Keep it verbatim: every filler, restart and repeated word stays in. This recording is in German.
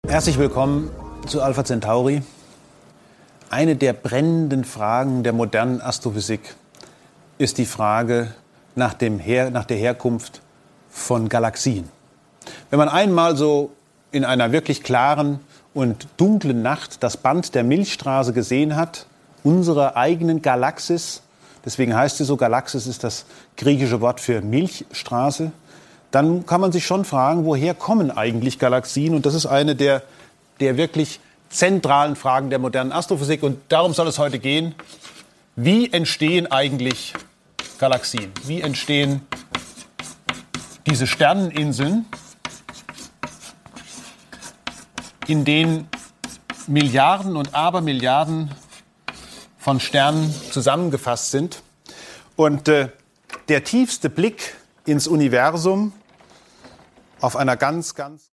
Herzlich willkommen zu Alpha Centauri. Eine der brennenden Fragen der modernen Astrophysik ist die Frage nach, dem Her- nach der Herkunft von Galaxien. Wenn man einmal so in einer wirklich klaren und dunklen Nacht das Band der Milchstraße gesehen hat, unserer eigenen Galaxis, deswegen heißt sie so, Galaxis ist das griechische Wort für Milchstraße, dann kann man sich schon fragen, woher kommen eigentlich Galaxien? Und das ist eine der, der wirklich zentralen Fragen der modernen Astrophysik. Und darum soll es heute gehen. Wie entstehen eigentlich Galaxien? Wie entstehen diese Sterneninseln, in denen Milliarden und Abermilliarden von Sternen zusammengefasst sind? Und äh, der tiefste Blick ins Universum auf einer ganz, ganz